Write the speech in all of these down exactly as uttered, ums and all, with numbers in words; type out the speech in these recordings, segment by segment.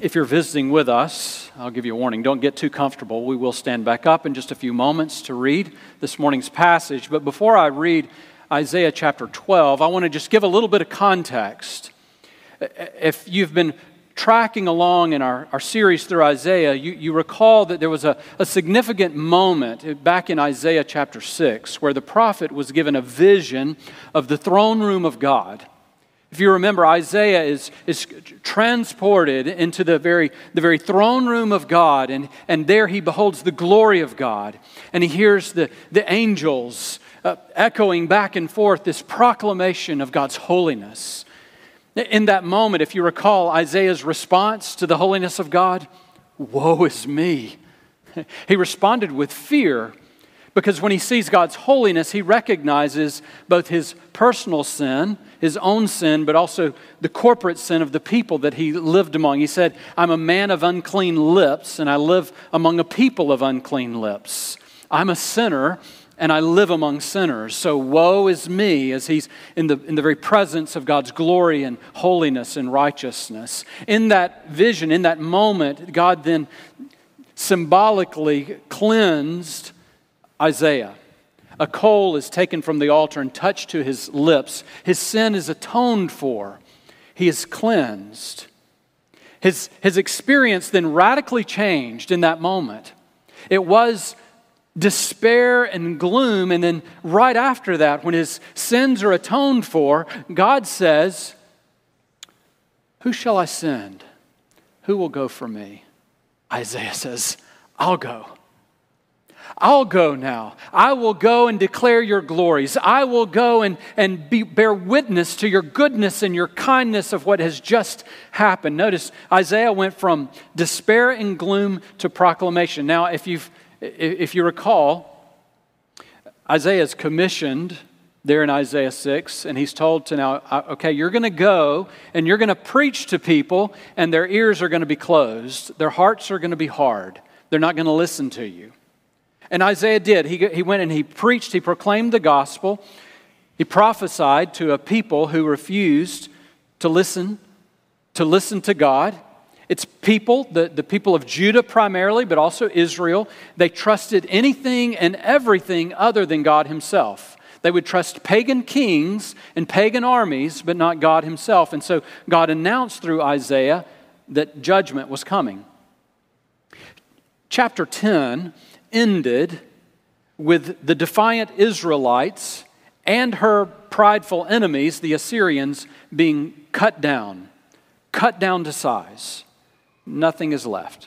If you're visiting with us, I'll give you a warning. Don't get too comfortable. We will stand back up in just a few moments to read this morning's passage. But before I read Isaiah chapter twelve, I want to just give a little bit of context. If you've been tracking along in our, our series through Isaiah, you, you recall that there was a, a significant moment back in Isaiah chapter six where the prophet was given a vision of the throne room of God. If you remember, Isaiah is, is transported into the very, the very throne room of God, and, and there he beholds the glory of God, and he hears the, the angels uh, echoing back and forth this proclamation of God's holiness. In that moment, if you recall Isaiah's response to the holiness of God, woe is me. He responded with fear, because when he sees God's holiness, he recognizes both his personal sin, his own sin, but also the corporate sin of the people that he lived among. He said, I'm a man of unclean lips, and I live among a people of unclean lips. I'm a sinner, and I live among sinners. So woe is me, as he's in the, in the very presence of God's glory and holiness and righteousness. In that vision, in that moment, God then symbolically cleansed Isaiah. A coal is taken from the altar and touched to his lips. His sin is atoned for. He is cleansed. His, his experience then radically changed in that moment. It was despair and gloom, and then right after that, when his sins are atoned for, God says, who shall I send? Who will go for me? Isaiah says, I'll go. I'll go now. I will go and declare your glories. I will go and, and be, bear witness to your goodness and your kindness of what has just happened. Notice Isaiah went from despair and gloom to proclamation. Now, if you've if you recall, Isaiah is commissioned there in Isaiah six, and he's told to now, okay, you're going to go and you're going to preach to people, and their ears are going to be closed. Their hearts are going to be hard. They're not going to listen to you. And Isaiah did. He, he went and he preached, he proclaimed the gospel. He prophesied to a people who refused to listen, to listen to God. It's people, the, the people of Judah primarily, but also Israel. They trusted anything and everything other than God himself. They would trust pagan kings and pagan armies, but not God himself. And so God announced through Isaiah that judgment was coming. Chapter ten ended with the defiant Israelites and her prideful enemies, the Assyrians, being cut down, cut down to size. Nothing is left.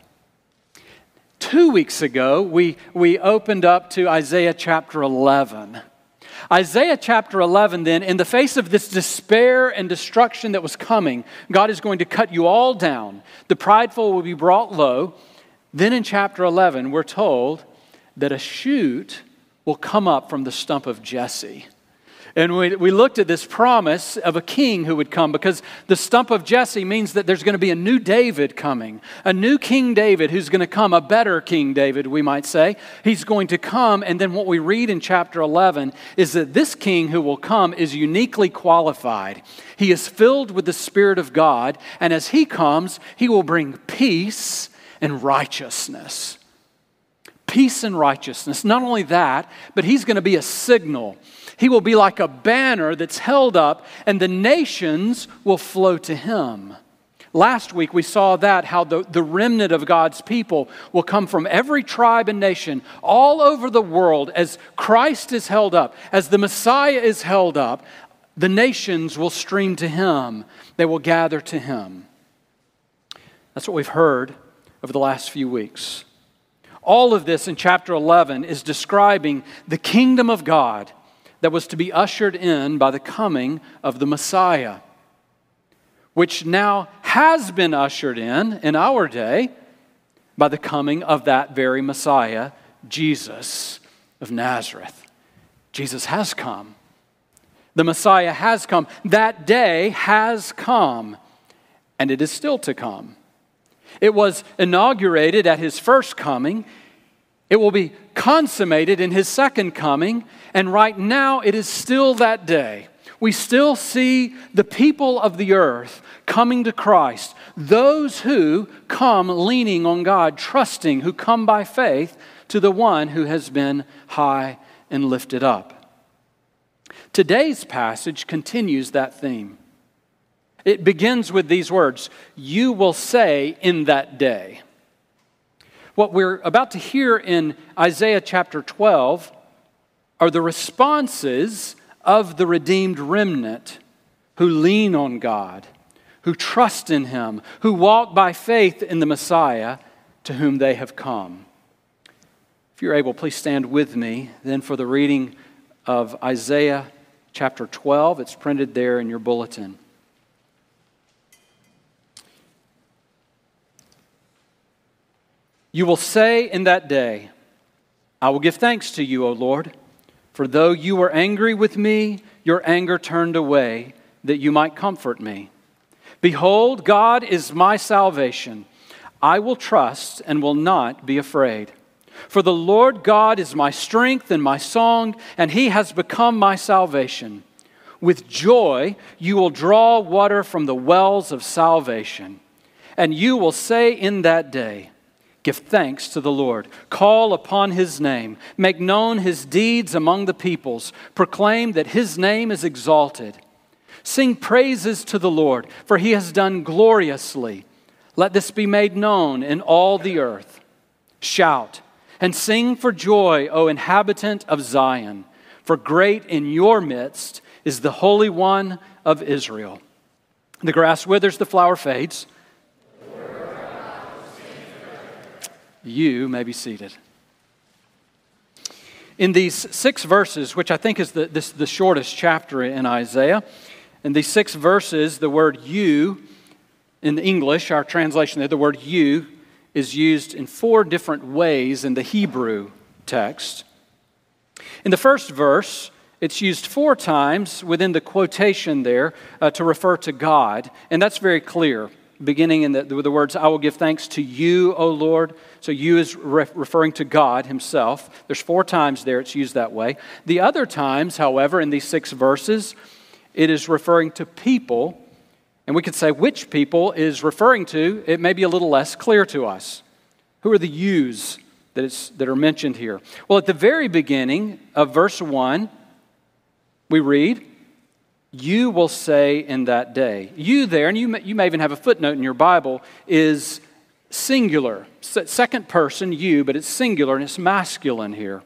Two weeks ago, we, we opened up to Isaiah chapter eleven. Isaiah chapter eleven then, in the face of this despair and destruction that was coming, God is going to cut you all down. The prideful will be brought low. Then in chapter eleven, we're told that a shoot will come up from the stump of Jesse. And we, we looked at this promise of a king who would come, because the stump of Jesse means that there's going to be a new David coming, a new King David who's going to come, a better King David, we might say. He's going to come, and then what we read in chapter eleven is that this king who will come is uniquely qualified. He is filled with the Spirit of God, and as he comes, he will bring peace and righteousness. Peace and righteousness. Not only that, but he's going to be a signal. He will be like a banner that's held up, and the nations will flow to him. Last week we saw that, how the, the remnant of God's people will come from every tribe and nation all over the world. As Christ is held up, as the Messiah is held up, the nations will stream to him. They will gather to him. That's what we've heard over the last few weeks. All of this in chapter eleven is describing the kingdom of God that was to be ushered in by the coming of the Messiah, which now has been ushered in in our day by the coming of that very Messiah, Jesus of Nazareth. Jesus has come. The Messiah has come. That day has come, and it is still to come. It was inaugurated at his first coming. It will be consummated in his second coming. And right now, it is still that day We still see the people of the earth coming to Christ, those who come leaning on God, trusting, who come by faith to the one who has been high and lifted up. Today's passage continues that theme. It begins with these words, "You will say in that day." What we're about to hear in Isaiah chapter twelve are the responses of the redeemed remnant who lean on God, who trust in Him, who walk by faith in the Messiah to whom they have come. If you're able, please stand with me then for the reading of Isaiah chapter twelve. It's printed there in your bulletin. You will say in that day, "I will give thanks to you, O Lord, for though you were angry with me, your anger turned away, that you might comfort me. Behold, God is my salvation. I will trust and will not be afraid. For the Lord God is my strength and my song, and He has become my salvation. With joy you will draw water from the wells of salvation. And you will say in that day, give thanks to the Lord. Call upon His name. Make known His deeds among the peoples. Proclaim that His name is exalted. Sing praises to the Lord, for He has done gloriously. Let this be made known in all the earth. Shout and sing for joy, O inhabitant of Zion, for great in your midst is the Holy One of Israel. The grass withers, the flower fades. You may be seated. In these six verses, which I think is the, this, the shortest chapter in Isaiah, in these six verses, the word you, in English, our translation there, the word you is used in four different ways in the Hebrew text. In the first verse, it's used four times within the quotation there uh, to refer to God, and that's very clear. Beginning in the, with the words, I will give thanks to you, O Lord. So you is re- referring to God Himself. There's four times there it's used that way. The other times, however, in these six verses, it is referring to people. And we could say which people is referring to. It may be a little less clear to us. Who are the yous that, it's, that are mentioned here? Well, at the very beginning of verse one, we read, you will say in that day. You there, and you may, you may even have a footnote in your Bible, is singular. Second person, you, but it's singular and it's masculine here.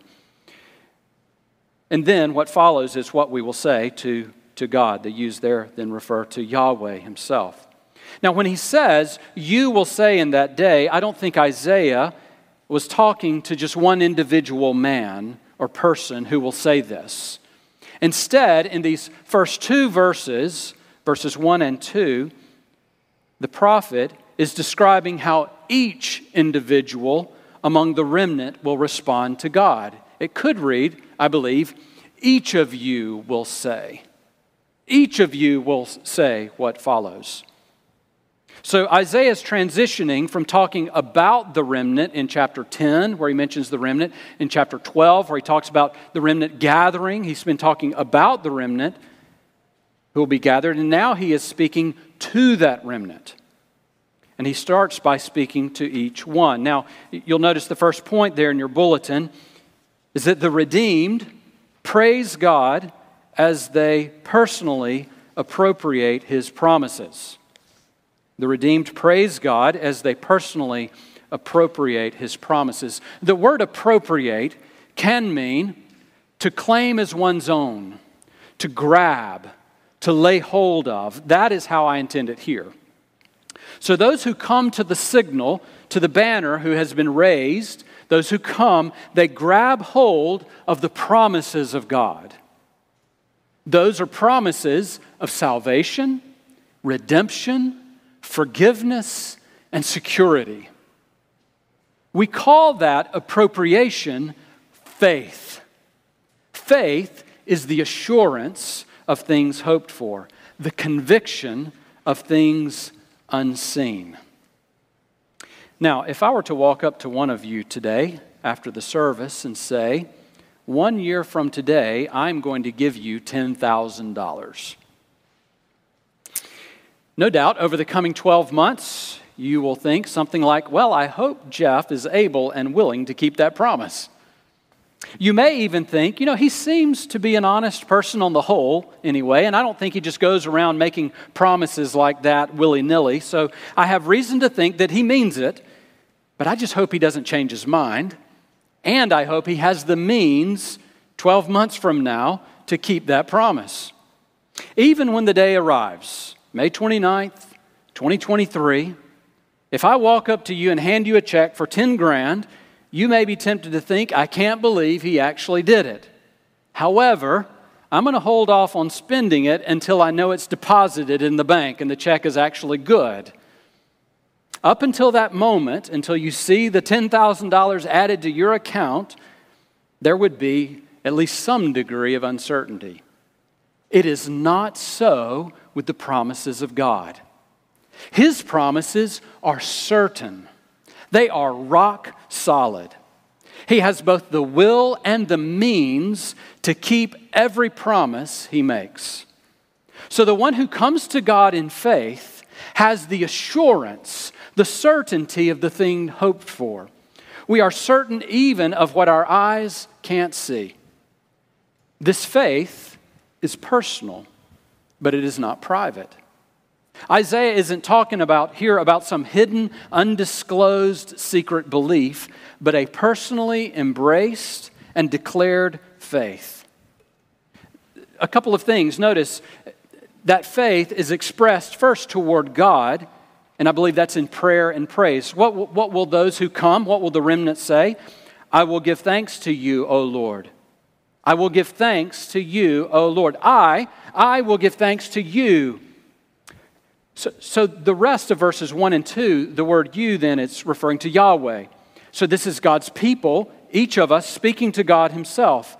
And then what follows is what we will say to, to God. The yous there then refer to Yahweh Himself. Now when He says, you will say in that day, I don't think Isaiah was talking to just one individual man or person who will say this. Instead, in these first two verses, verses one and two, the prophet is describing how each individual among the remnant will respond to God. It could read, I believe, each of you will say. Each of you will say what follows. So Isaiah is transitioning from talking about the remnant in chapter ten, where he mentions the remnant, in chapter twelve, where he talks about the remnant gathering. He's been talking about the remnant who will be gathered, and now he is speaking to that remnant. And he starts by speaking to each one. Now, you'll notice the first point there in your bulletin is that the redeemed praise God as they personally appropriate His promises. The redeemed praise God as they personally appropriate His promises. The word appropriate can mean to claim as one's own, to grab, to lay hold of. That is how I intend it here. So those who come to the signal, to the banner who has been raised, those who come, they grab hold of the promises of God. Those are promises of salvation, redemption, forgiveness, and security. We call that appropriation faith. Faith is the assurance of things hoped for, the conviction of things unseen. Now, if I were to walk up to one of you today after the service and say, one year from today, I'm going to give you ten thousand dollars. No doubt, over the coming twelve months, you will think something like, well, I hope Jeff is able and willing to keep that promise. You may even think, you know, he seems to be an honest person on the whole anyway, and I don't think he just goes around making promises like that willy-nilly, so I have reason to think that he means it, but I just hope he doesn't change his mind, and I hope he has the means twelve months from now to keep that promise. Even when the day arrives, May twenty-ninth, twenty twenty-three, if I walk up to you and hand you a check for ten grand, you may be tempted to think, I can't believe he actually did it. However, I'm going to hold off on spending it until I know it's deposited in the bank and the check is actually good. Up until that moment, until you see the ten thousand dollars added to your account, there would be at least some degree of uncertainty. It is not so with the promises of God. His promises are certain. They are rock solid. He has both the will and the means to keep every promise he makes. So the one who comes to God in faith has the assurance, the certainty of the thing hoped for. We are certain even of what our eyes can't see. This faith is personal, but it is not private. Isaiah isn't talking about here about some hidden, undisclosed secret belief, but a personally embraced and declared faith. A couple of things. Notice that faith is expressed first toward God, and I believe that's in prayer and praise. What, what will those who come, what will the remnant say? I will give thanks to you, O Lord. I will give thanks to you, O Lord. I, I will give thanks to you. So, so the rest of verses one and two, the word you then, it's referring to Yahweh. So this is God's people, each of us speaking to God himself.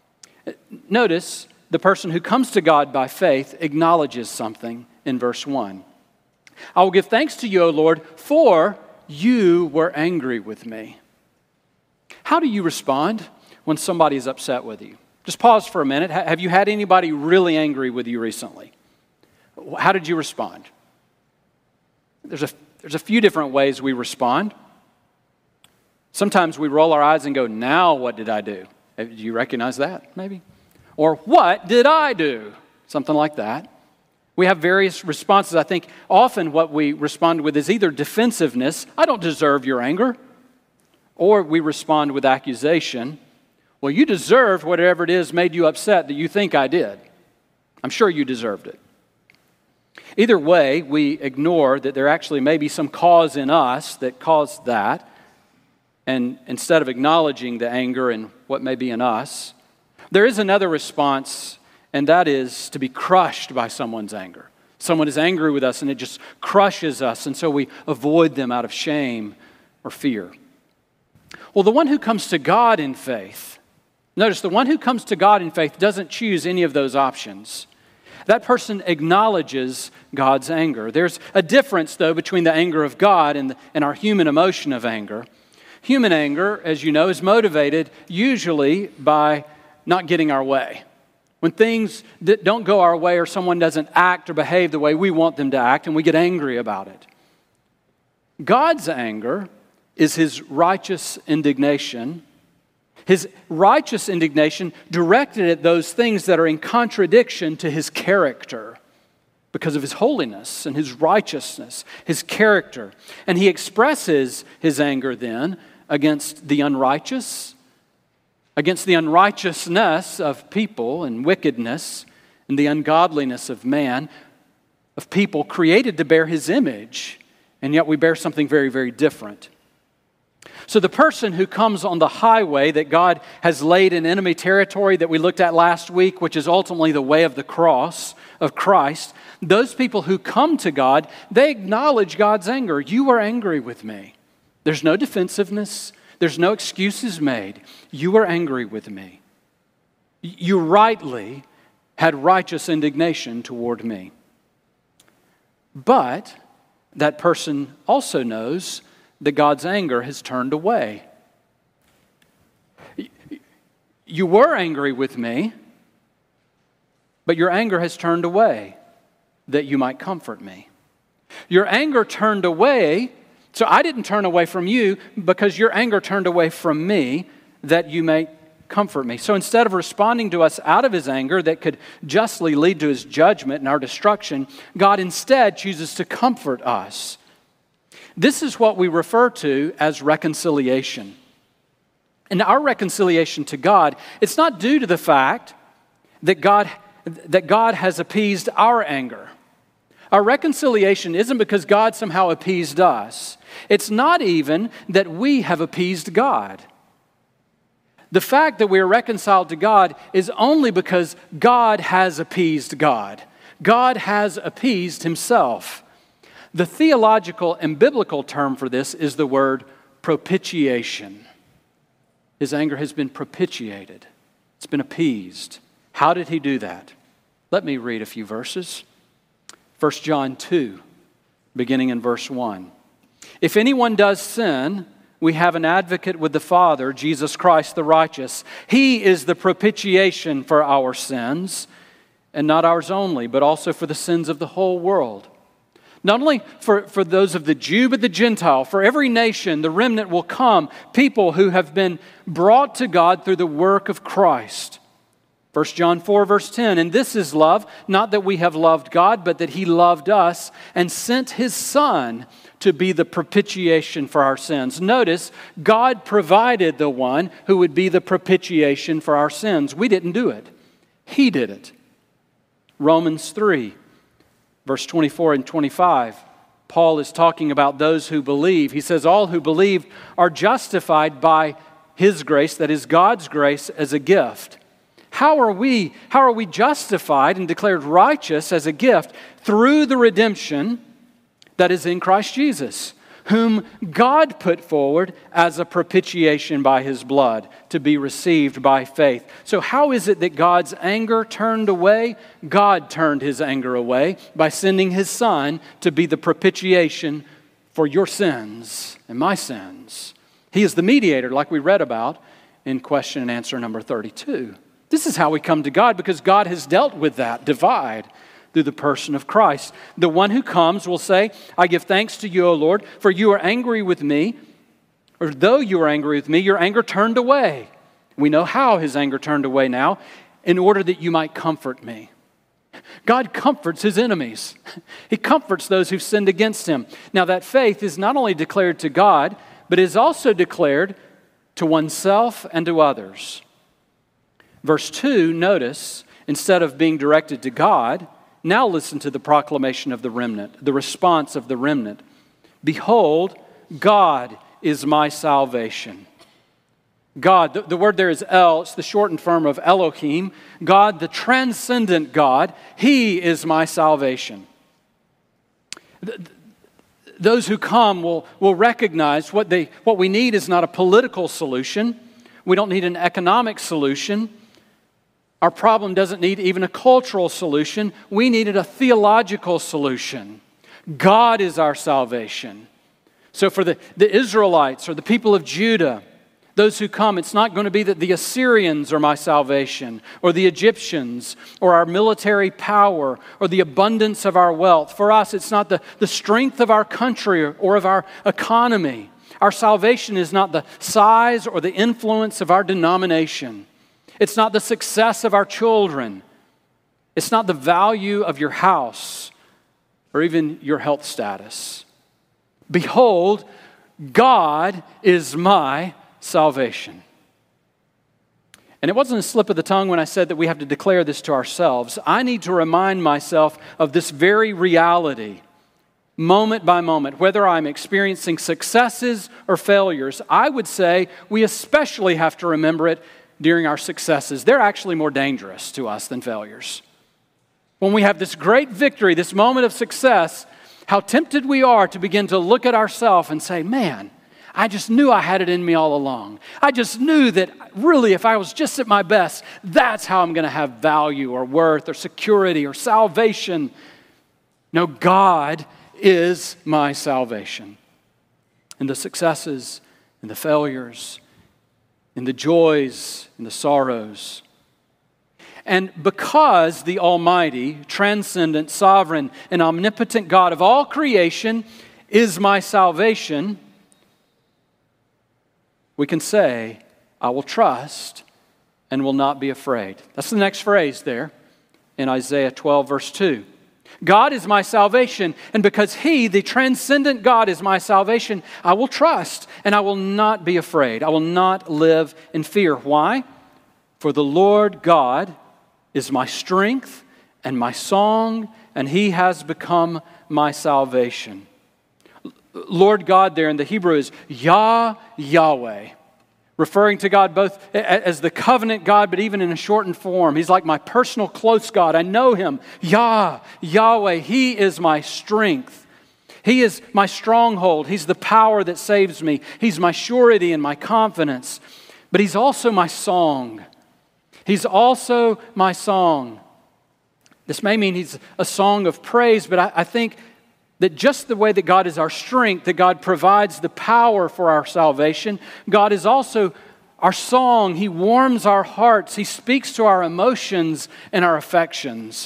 Notice the person who comes to God by faith acknowledges something in verse one. I will give thanks to you, O Lord, for you were angry with me. How do you respond when somebody is upset with you? Just pause for a minute. Have you had anybody really angry with you recently? How did you respond? There's a, there's a few different ways we respond. Sometimes we roll our eyes and go, now what did I do? Do you recognize that, maybe? Or what did I do? Something like that. We have various responses. I think often what we respond with is either defensiveness, I don't deserve your anger, or we respond with accusation. Well, you deserved whatever it is made you upset that you think I did. I'm sure you deserved it. Either way, we ignore that there actually may be some cause in us that caused that. And instead of acknowledging the anger and what may be in us, there is another response, and that is to be crushed by someone's anger. Someone is angry with us and it just crushes us, and so we avoid them out of shame or fear. Well, the one who comes to God in faith, notice the one who comes to God in faith doesn't choose any of those options. That person acknowledges God's anger. There's a difference, though, between the anger of God and, the, and our human emotion of anger. Human anger, as you know, is motivated usually by not getting our way. When things don't go our way or someone doesn't act or behave the way we want them to act, and we get angry about it. God's anger is his righteous indignation. His righteous indignation directed at those things that are in contradiction to his character because of his holiness and his righteousness, his character. And he expresses his anger then against the unrighteous, against the unrighteousness of people and wickedness and the ungodliness of man, of people created to bear his image, and yet we bear something very, very different. So the person who comes on the highway that God has laid in enemy territory that we looked at last week, which is ultimately the way of the cross of Christ, those people who come to God, they acknowledge God's anger. You are angry with me. There's no defensiveness. There's no excuses made. You are angry with me. You rightly had righteous indignation toward me. But that person also knows that God's anger has turned away. You were angry with me, but your anger has turned away that you might comfort me. Your anger turned away, so I didn't turn away from you because your anger turned away from me that you may comfort me. So instead of responding to us out of his anger that could justly lead to his judgment and our destruction, God instead chooses to comfort us. This is what we refer to as reconciliation. And our reconciliation to God, it's not due to the fact that God, that God has appeased our anger. Our reconciliation isn't because God somehow appeased us. It's not even that we have appeased God. The fact that we are reconciled to God is only because God has appeased God. God has appeased himself. The theological and biblical term for this is the word propitiation. His anger has been propitiated. It's been appeased. How did he do that? Let me read a few verses. First John two, beginning in verse one. If anyone does sin, we have an advocate with the Father, Jesus Christ the righteous. He is the propitiation for our sins, and not ours only, but also for the sins of the whole world. Not only for, for those of the Jew, but the Gentile. For every nation, the remnant will come, people who have been brought to God through the work of Christ. First John four, verse ten, and this is love, not that we have loved God, but that he loved us and sent his Son to be the propitiation for our sins. Notice, God provided the one who would be the propitiation for our sins. We didn't do it. He did it. Romans three, verse twenty-four and twenty-five, Paul is talking about those who believe. He says, all who believe are justified by his grace, that is God's grace, as a gift. How are we, how are we justified and declared righteous as a gift? Through the redemption that is in Christ Jesus, whom God put forward as a propitiation by his blood to be received by faith. So how is it that God's anger turned away? God turned his anger away by sending his Son to be the propitiation for your sins and my sins. He is the mediator, like we read about in question and answer number thirty-two. This is how we come to God, because God has dealt with that divide through the person of Christ. The one who comes will say, I give thanks to you, O Lord, for you are angry with me, or though you are angry with me, your anger turned away. We know how his anger turned away now, in order that you might comfort me. God comforts his enemies. He comforts those who've sinned against him. Now that faith is not only declared to God, but is also declared to oneself and to others. Verse two, notice, instead of being directed to God, now listen to the proclamation of the remnant, the response of the remnant. Behold, God is my salvation. God, the, the word there is El, it's the shortened form of Elohim. God, the transcendent God, he is my salvation. Those who come will, will recognize what, they, what we need is not a political solution. We don't need an economic solution. Our problem doesn't need even a cultural solution. We needed a theological solution. God is our salvation. So for the, the Israelites or the people of Judah, those who come, it's not going to be that the Assyrians are my salvation, or the Egyptians, or our military power, or the abundance of our wealth. For us, it's not the, the strength of our country or of our economy. Our salvation is not the size or the influence of our denomination. It's not the success of our children. It's not the value of your house or even your health status. Behold, God is my salvation. And it wasn't a slip of the tongue when I said that we have to declare this to ourselves. I need to remind myself of this very reality, moment by moment, whether I'm experiencing successes or failures. I would say we especially have to remember it during our successes. They're actually more dangerous to us than failures. When we have this great victory, this moment of success, how tempted we are to begin to look at ourselves and say, man, I just knew I had it in me all along. I just knew that really if I was just at my best, that's how I'm going to have value or worth or security or salvation. No, God is my salvation. And the successes and the failures in the joys, in the sorrows. And because the Almighty, transcendent, sovereign, and omnipotent God of all creation is my salvation, we can say, I will trust and will not be afraid. That's the next phrase there in Isaiah twelve, verse two. God is my salvation, and because He, the transcendent God, is my salvation, I will trust and I will not be afraid. I will not live in fear. Why? For the Lord God is my strength and my song, and He has become my salvation. Lord God there in the Hebrew is Yah Yahweh, referring to God both as the covenant God, but even in a shortened form. He's like my personal close God. I know Him. Yah Yahweh, He is my strength. He is my stronghold. He's the power that saves me. He's my surety and my confidence. But He's also my song. He's also my song. This may mean He's a song of praise, but I, I think that just the way that God is our strength, that God provides the power for our salvation, God is also our song. He warms our hearts. He speaks to our emotions and our affections.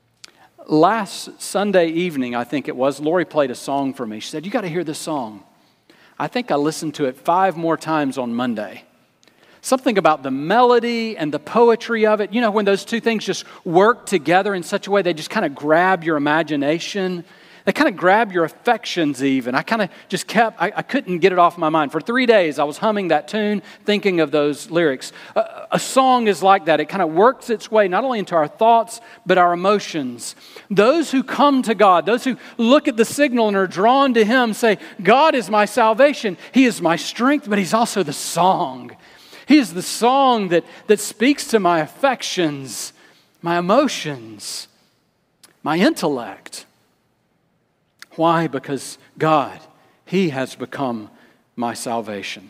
Last Sunday evening, I think it was, Lori played a song for me. She said, you got to hear this song. I think I listened to it five more times on Monday. Something about the melody and the poetry of it. You know, when those two things just work together in such a way, they just kind of grab your imagination. They kind of grab your affections even. I kind of just kept, I, I couldn't get it off my mind. For three days, I was humming that tune, thinking of those lyrics. A, a song is like that. It kind of works its way not only into our thoughts, but our emotions. Those who come to God, those who look at the signal and are drawn to Him say, God is my salvation. He is my strength, but He's also the song. He is the song that, that speaks to my affections, my emotions, my intellect. Why? Because God, He has become my salvation.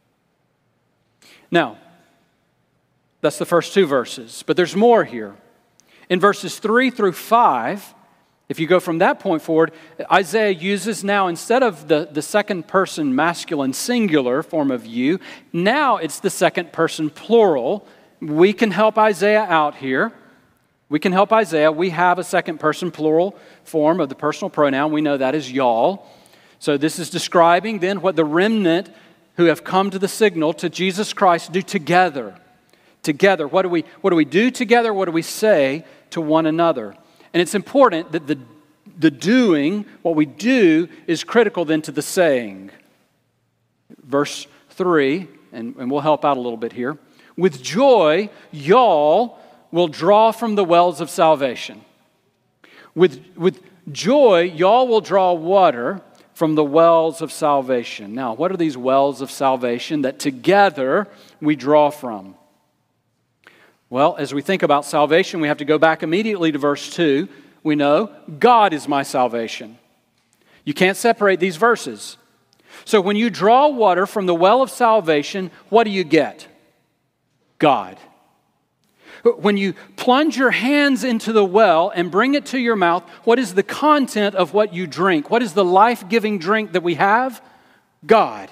Now, that's the first two verses, but there's more here. In verses three through five, if you go from that point forward, Isaiah uses now, instead of the, the second person masculine singular form of you, now it's the second person plural. We can help Isaiah out here. We can help Isaiah. We have a second person plural form of the personal pronoun. We know that is y'all. So this is describing then what the remnant who have come to the signal to Jesus Christ do together. Together. What do we, what do we do together? What do we say to one another? And it's important that the, the doing, what we do, is critical then to the saying. Verse three, and, and we'll help out a little bit here. With joy, y'all will draw from the wells of salvation. With, with joy, y'all will draw water from the wells of salvation. Now, what are these wells of salvation that together we draw from? Well, as we think about salvation, we have to go back immediately to verse two. We know God is my salvation. You can't separate these verses. So when you draw water from the well of salvation, what do you get? God. When you plunge your hands into the well and bring it to your mouth, what is the content of what you drink? What is the life-giving drink that we have? God.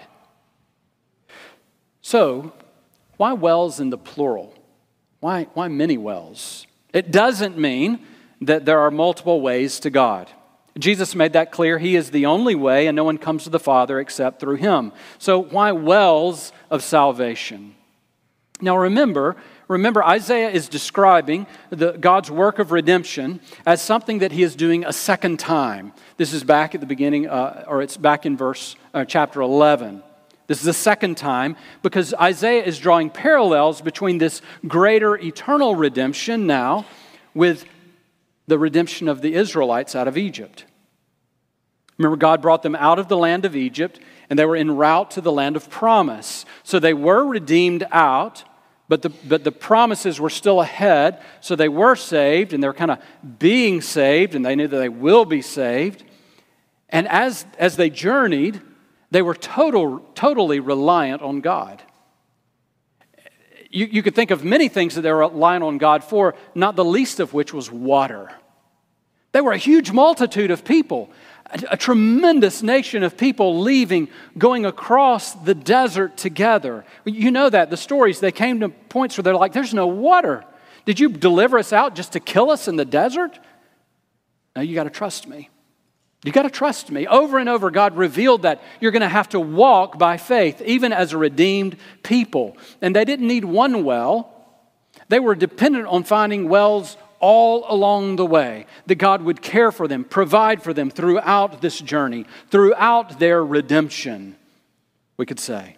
So, why wells in the plural? Why, why many wells? It doesn't mean that there are multiple ways to God. Jesus made that clear. He is the only way, and no one comes to the Father except through Him. So why wells of salvation? Now remember, remember Isaiah is describing the, God's work of redemption as something that He is doing a second time. This is back at the beginning, uh, or it's back in verse uh, chapter eleven. This is the second time because Isaiah is drawing parallels between this greater eternal redemption now with the redemption of the Israelites out of Egypt. Remember, God brought them out of the land of Egypt, and they were en route to the land of promise. So they were redeemed out, but the, but the promises were still ahead, so they were saved, and they're kind of being saved, and they knew that they will be saved. And as, as they journeyed, they were total, totally reliant on God. You, you could think of many things that they were relying on God for, not the least of which was water. They were a huge multitude of people. A, a tremendous nation of people leaving, going across the desert together. You know that, the stories, they came to points where they're like, there's no water. Did you deliver us out just to kill us in the desert? No, you got to trust me. You got to trust me. Over and over, God revealed that you're going to have to walk by faith, even as a redeemed people. And they didn't need one well. They were dependent on finding wells all along the way, that God would care for them, provide for them throughout this journey, throughout their redemption, we could say.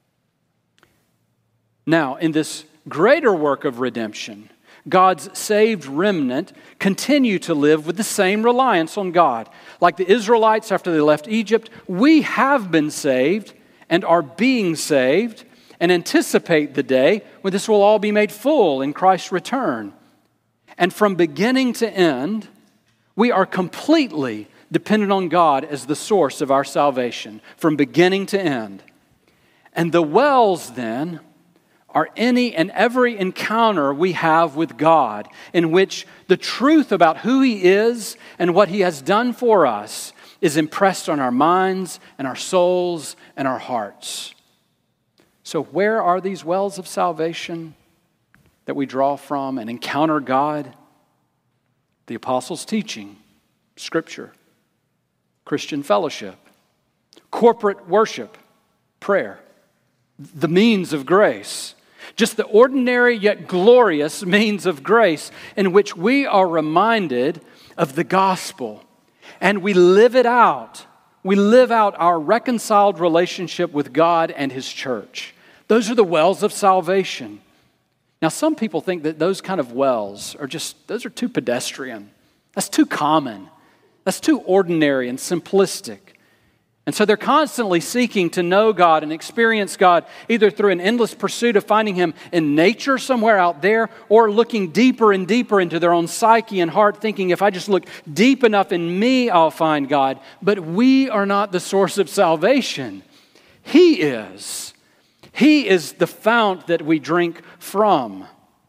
Now, in this greater work of redemption, God's saved remnant continue to live with the same reliance on God. Like the Israelites after they left Egypt, we have been saved and are being saved and anticipate the day when this will all be made full in Christ's return. And from beginning to end, we are completely dependent on God as the source of our salvation, from beginning to end. And the wells then are any and every encounter we have with God in which the truth about who He is and what He has done for us is impressed on our minds and our souls and our hearts. So where are these wells of salvation that we draw from and encounter God? The apostles' teaching, Scripture, Christian fellowship, corporate worship, prayer, the means of grace. Just the ordinary yet glorious means of grace in which we are reminded of the gospel and we live it out. We live out our reconciled relationship with God and His church. Those are the wells of salvation. Now, some people think that those kind of wells are just, those are too pedestrian. That's too common. That's too ordinary and simplistic. And so they're constantly seeking to know God and experience God, either through an endless pursuit of finding Him in nature somewhere out there, or looking deeper and deeper into their own psyche and heart, thinking if I just look deep enough in me, I'll find God. But we are not the source of salvation. He is. He is the fount that we drink from.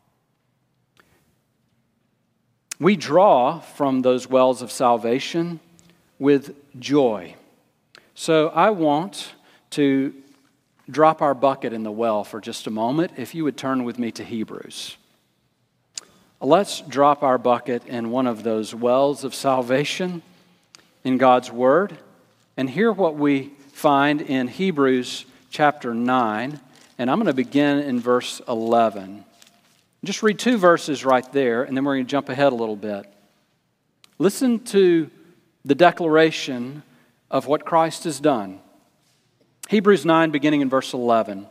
We draw from those wells of salvation with joy. So I want to drop our bucket in the well for just a moment. If you would turn with me to Hebrews. Let's drop our bucket in one of those wells of salvation in God's Word and hear what we find in Hebrews chapter nine. And I'm going to begin in verse eleven. Just read two verses right there, and then we're going to jump ahead a little bit. Listen to the declaration of what Christ has done. Hebrews nine, beginning in verse eleven.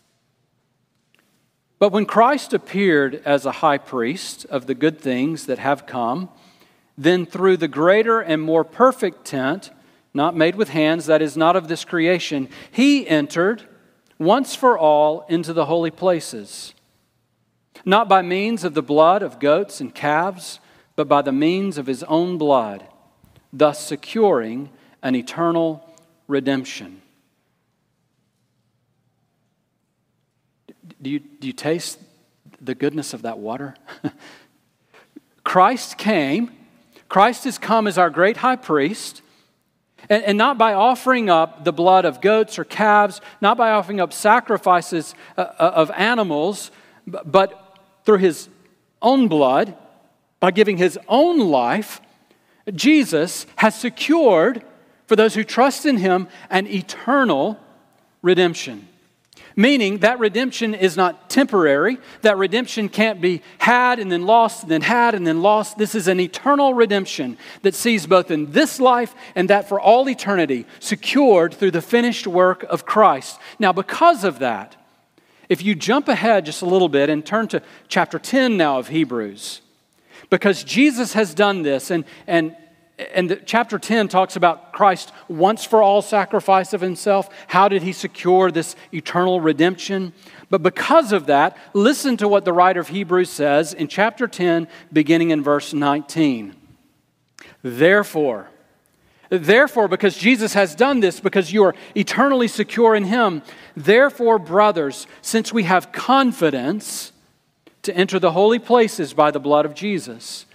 But when Christ appeared as a high priest of the good things that have come, then through the greater and more perfect tent, not made with hands, that is not of this creation, He entered once for all into the holy places, not by means of the blood of goats and calves, but by the means of His own blood, thus securing an eternal redemption. Do you, do you taste the goodness of that water? Christ came. Christ has come as our great high priest. And, and not by offering up the blood of goats or calves, not by offering up sacrifices uh, of animals, but through His own blood, by giving His own life, Jesus has secured for those who trust in Him an eternal redemption. Meaning that redemption is not temporary. That redemption can't be had and then lost and then had and then lost. This is an eternal redemption that sees both in this life and that for all eternity secured through the finished work of Christ. Now, because of that, if you jump ahead just a little bit and turn to chapter ten now of Hebrews, because Jesus has done this, and, and, and the, chapter ten talks about Christ once for all sacrifice of Himself. How did He secure this eternal redemption? But because of that, listen to what the writer of Hebrews says in chapter ten, beginning in verse nineteen. Therefore, Therefore, because Jesus has done this, because you are eternally secure in Him, therefore, brothers, since we have confidence to enter the holy places by the blood of Jesus,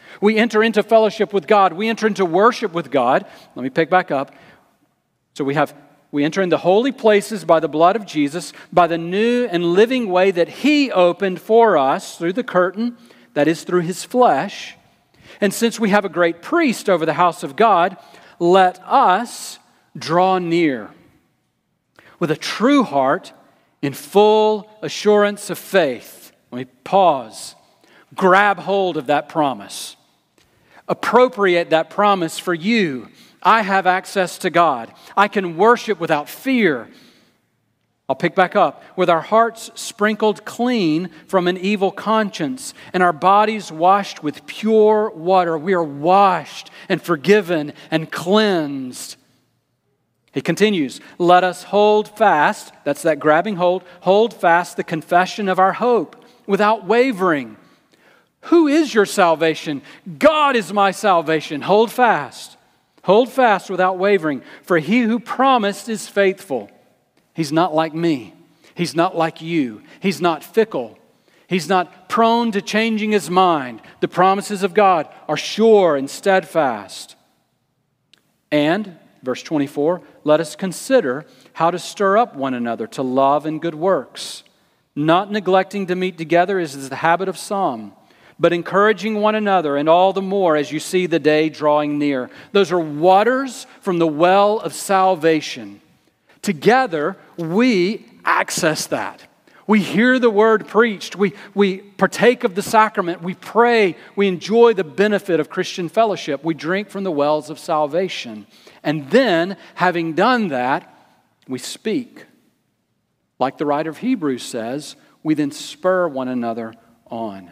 We enter into fellowship with God. We enter into worship with God. Let me pick back up. So we have we enter in the holy places by the blood of Jesus, by the new and living way that He opened for us through the curtain, that is through His flesh. And since we have a great priest over the house of God, let us draw near with a true heart in full assurance of faith. Let me pause. Grab hold of that promise. Appropriate that promise for you. I have access to God. I can worship without fear. I'll pick back up. With our hearts sprinkled clean from an evil conscience and our bodies washed with pure water. We are washed and forgiven and cleansed. He continues, let us hold fast, that's that grabbing hold, hold fast the confession of our hope without wavering. Who is your salvation? God is my salvation. Hold fast. Hold fast without wavering, for He who promised is faithful. He's not like me. He's not like you. He's not fickle. He's not prone to changing His mind. The promises of God are sure and steadfast. And, verse twenty-four, let us consider how to stir up one another to love and good works, not neglecting to meet together as is the habit of some, but encouraging one another, and all the more as you see the day drawing near. Those are waters from the well of salvation. Together, we access that. We hear the word preached. We, we partake of the sacrament. We pray. We enjoy the benefit of Christian fellowship. We drink from the wells of salvation. And then, having done that, we speak. Like the writer of Hebrews says, we then spur one another on.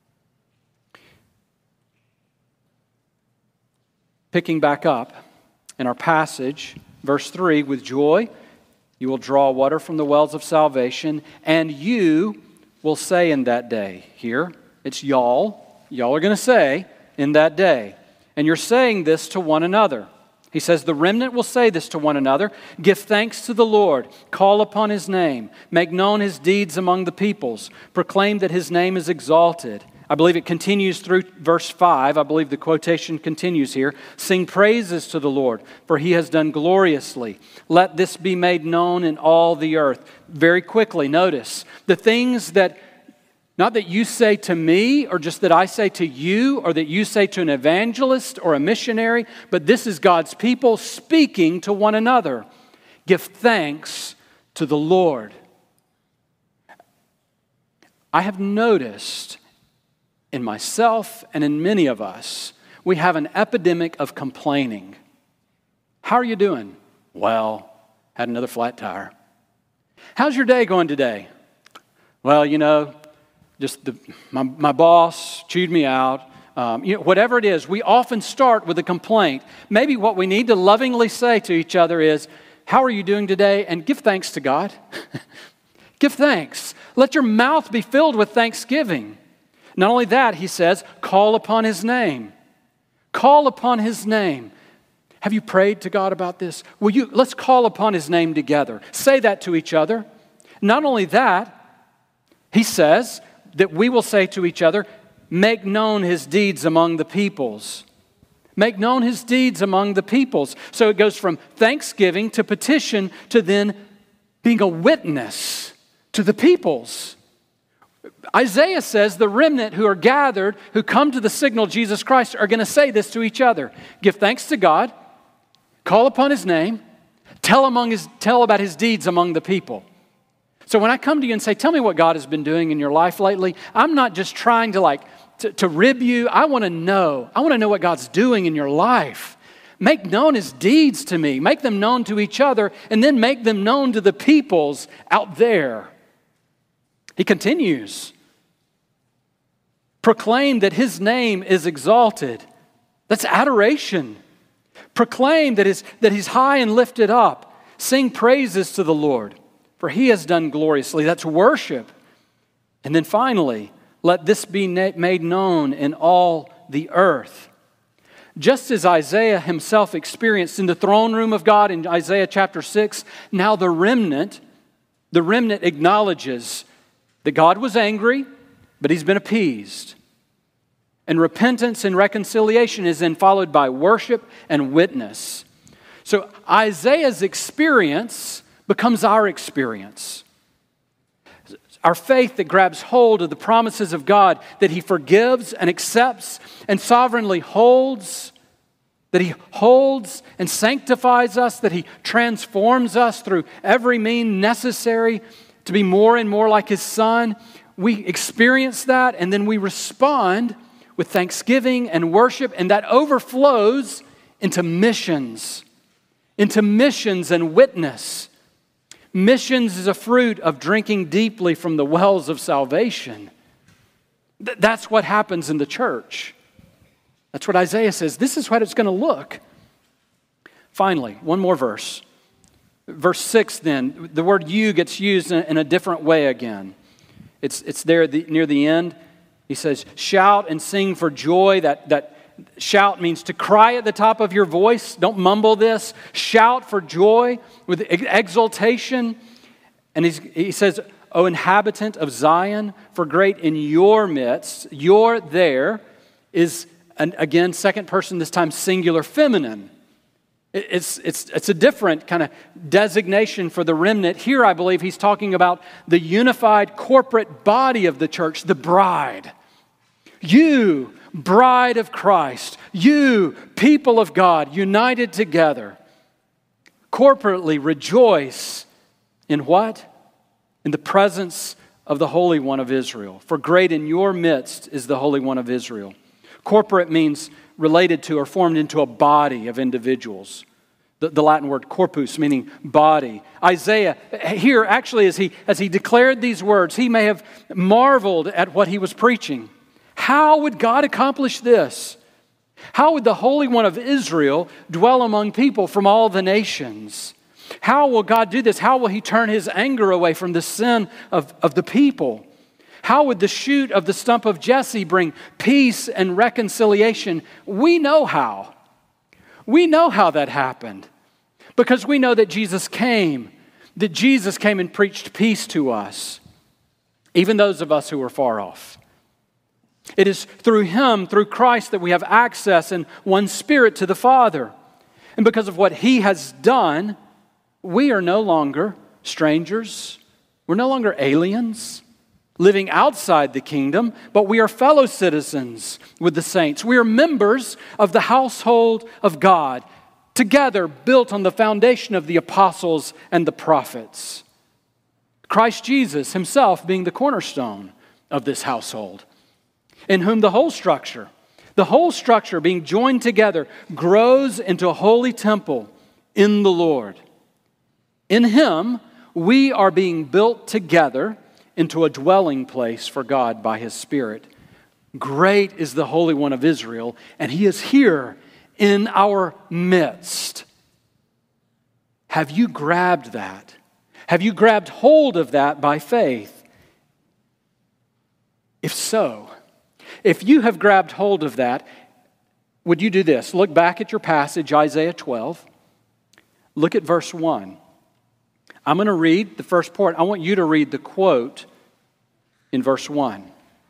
Picking back up in our passage, verse three, with joy you will draw water from the wells of salvation, and you will say in that day. Here, it's y'all. Y'all are going to say in that day. And you're saying this to one another. He says, the remnant will say this to one another. Give thanks to the Lord. Call upon His name. Make known His deeds among the peoples. Proclaim that His name is exalted. I believe it continues through verse five. I believe the quotation continues here. Sing praises to the Lord, for He has done gloriously. Let this be made known in all the earth. Very quickly, notice the things that, not that you say to me, or just that I say to you, or that you say to an evangelist or a missionary, but this is God's people speaking to one another. Give thanks to the Lord. I have noticed in myself and in many of us, we have an epidemic of complaining. How are you doing? Well, had another flat tire. How's your day going today? Well, you know, just the, my, my boss chewed me out. Um, you know, whatever it is, we often start with a complaint. Maybe what we need to lovingly say to each other is, how are you doing today? And give thanks to God. Give thanks. Let your mouth be filled with thanksgiving. Not only that, he says, call upon His name. Call upon His name. Have you prayed to God about this? Will you? Let's call upon His name together. Say that to each other. Not only that, he says that we will say to each other, make known His deeds among the peoples. Make known His deeds among the peoples. So it goes from thanksgiving to petition to then being a witness to the peoples. Isaiah says the remnant who are gathered, who come to the signal Jesus Christ, are going to say this to each other. Give thanks to God, call upon His name, tell, among his, tell about His deeds among the people. So when I come to you and say, tell me what God has been doing in your life lately, I'm not just trying to like to, to rib you. I want to know. I want to know what God's doing in your life. Make known His deeds to me. Make them known to each other, and then make them known to the peoples out there. He continues. Proclaim that His name is exalted. That's adoration. Proclaim that, his, that He's high and lifted up. Sing praises to the Lord, for He has done gloriously. That's worship. And then finally, let this be made known in all the earth. Just as Isaiah himself experienced in the throne room of God in Isaiah chapter six, now the remnant, the remnant acknowledges that God was angry, but He's been appeased. And repentance and reconciliation is then followed by worship and witness. So Isaiah's experience becomes our experience. Our faith that grabs hold of the promises of God, that He forgives and accepts and sovereignly holds, that He holds and sanctifies us, that He transforms us through every means necessary to be more and more like His Son. We experience that, and then we respond with thanksgiving and worship, and that overflows into missions, into missions and witness. Missions is a fruit of drinking deeply from the wells of salvation. Th- that's what happens in the church. That's what Isaiah says. This is what it's going to look. Finally, one more verse. Verse six then, the word you gets used in, in a different way again. It's, it's there at the, near the end. He says, shout and sing for joy. That, that shout means to cry at the top of your voice. Don't mumble this. Shout for joy with exultation. And he's, he says, O inhabitant of Zion, for great in your midst, your there is, an, again, second person, this time singular feminine. It's, it's, it's a different kind of designation for the remnant. Here, I believe he's talking about the unified corporate body of the church, the bride. You, bride of Christ, you, people of God, united together, corporately rejoice in what? In the presence of the Holy One of Israel. For great in your midst is the Holy One of Israel. Corporate means related to or formed into a body of individuals. The, the Latin word corpus, meaning body. Isaiah, here actually as he, as he declared these words, he may have marveled at what he was preaching. How would God accomplish this? How would the Holy One of Israel dwell among people from all the nations? How will God do this? How will He turn His anger away from the sin of, of the people? How would the shoot of the stump of Jesse bring peace and reconciliation? We know how. We know how that happened. Because we know that Jesus came. That Jesus came and preached peace to us. Even those of us who are far off. It is through Him, through Christ, that we have access in one Spirit to the Father. And because of what He has done, we are no longer strangers. We're no longer aliens living outside the kingdom, but we are fellow citizens with the saints. We are members of the household of God, together built on the foundation of the apostles and the prophets. Christ Jesus Himself being the cornerstone of this household, in whom the whole structure, the whole structure being joined together, grows into a holy temple in the Lord. In Him, we are being built together into a dwelling place for God by His Spirit. Great is the Holy One of Israel, and He is here in our midst. Have you grabbed that? Have you grabbed hold of that by faith? If so, if you have grabbed hold of that, would you do this? Look back at your passage, Isaiah twelve. Look at verse one. I'm going to read the first part. I want you to read the quote in verse one.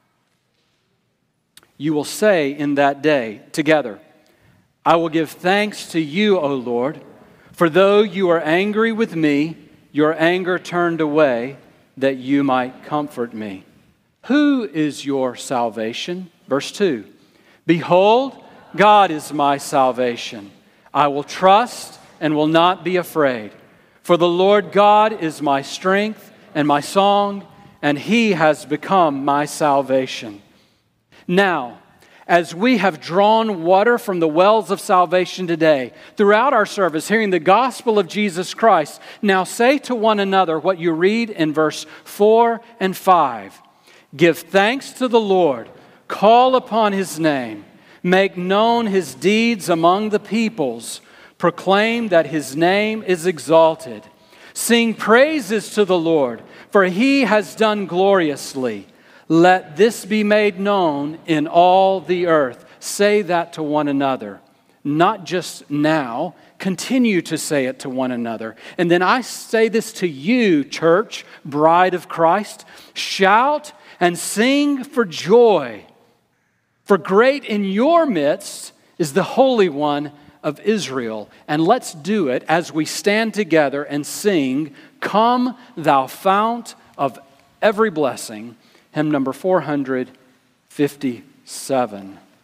You will say in that day together, I will give thanks to you, O Lord, for though you are angry with me, your anger turned away that you might comfort me. Who is your salvation? Verse two. Behold, God is my salvation. I will trust and will not be afraid. For the Lord God is my strength and my song, and He has become my salvation. Now, as we have drawn water from the wells of salvation today, throughout our service, hearing the gospel of Jesus Christ, now say to one another what you read in verse four and five. Give thanks to the Lord, call upon His name, make known His deeds among the peoples, proclaim that His name is exalted. Sing praises to the Lord, for He has done gloriously. Let this be made known in all the earth. Say that to one another. Not just now, continue to say it to one another. And then I say this to you, church, bride of Christ. Shout and sing for joy. For For great in your midst is the Holy One of Israel. And let's do it as we stand together and sing, Come, Thou Fount of Every Blessing, hymn number four hundred fifty-seven.